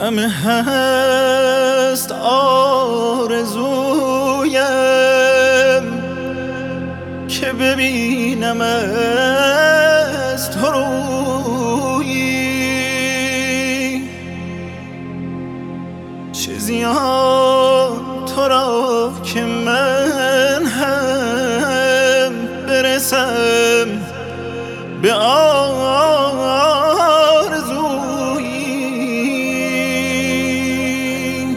همه هست آرزویم که ببینم از تو رویی، چه زیان تو را که من هم برسم به آرزویی.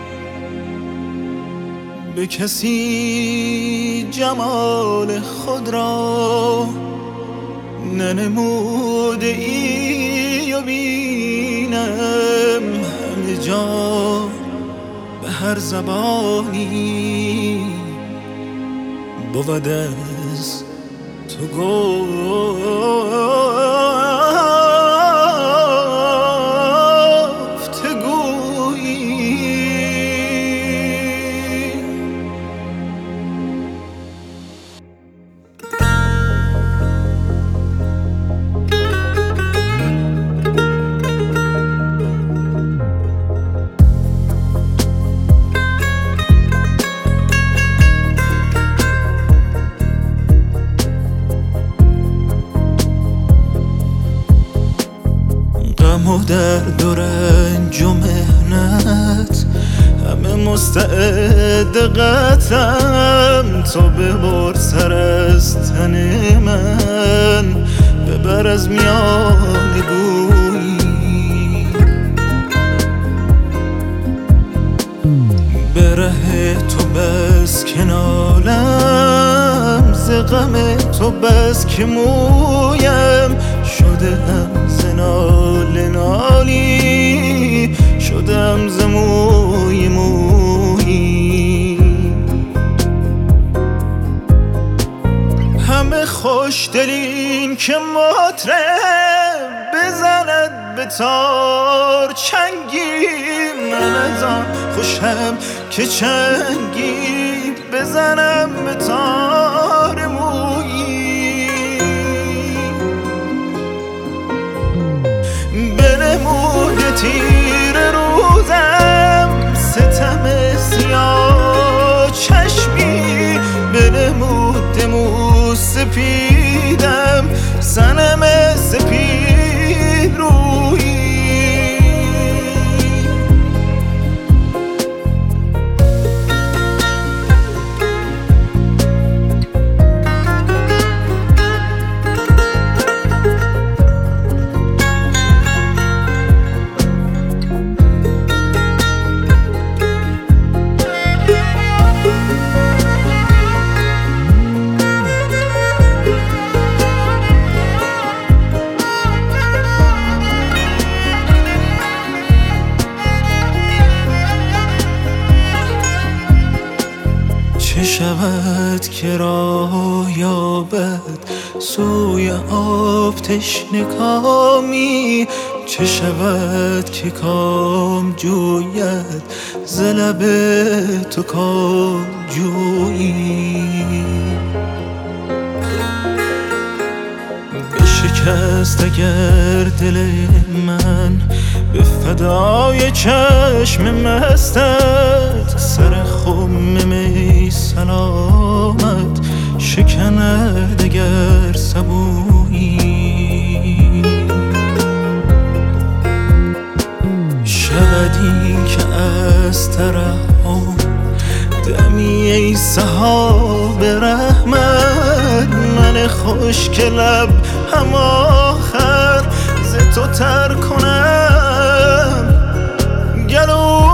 به کسی جمال خود را ننموده ای و بینم همه جا به هر زبانی بود از تو غم و درد و رنج و مهنت همه مستعد قطعم، تو ببر سر از تن من، ببر از میان گویی. به ره تو بس که نالم، ز غم تو بس که مویم، شدم ز ناله نالی، شدم ز موی مویی. همه خوش دلین که مطرب بزند به تار چنگی، من از آن خوشم که چنگی بزنم به تار مویی. بنموده تیر روزم ستم سیاه چشمی، بنموده مو سپیدم صنم سپید رویی. چه شود که راه یابد سوی آب تشنه کامی، چه شود که کام جوید ز لب تو کام جویی. بشکست اگر دل من به فدای چشم مستت، سر خم می سلامت شکند اگر سبویی. شود این که از ترحم دمی ای سحاب رحمت، من خشک لب هم آخر ز تو تر کنم گلویی.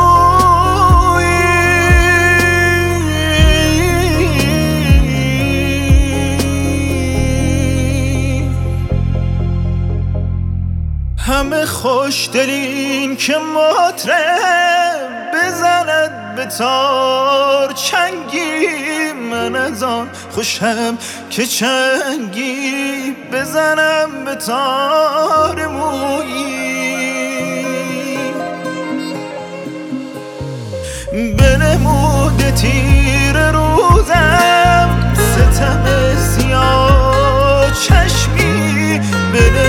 همه خوش دلین که مطرب بزند به تار چنگی، من از آن خوشم که چنگی بزنم به تار مویی. بنموده تیر روزم ستم سیاه چشمی،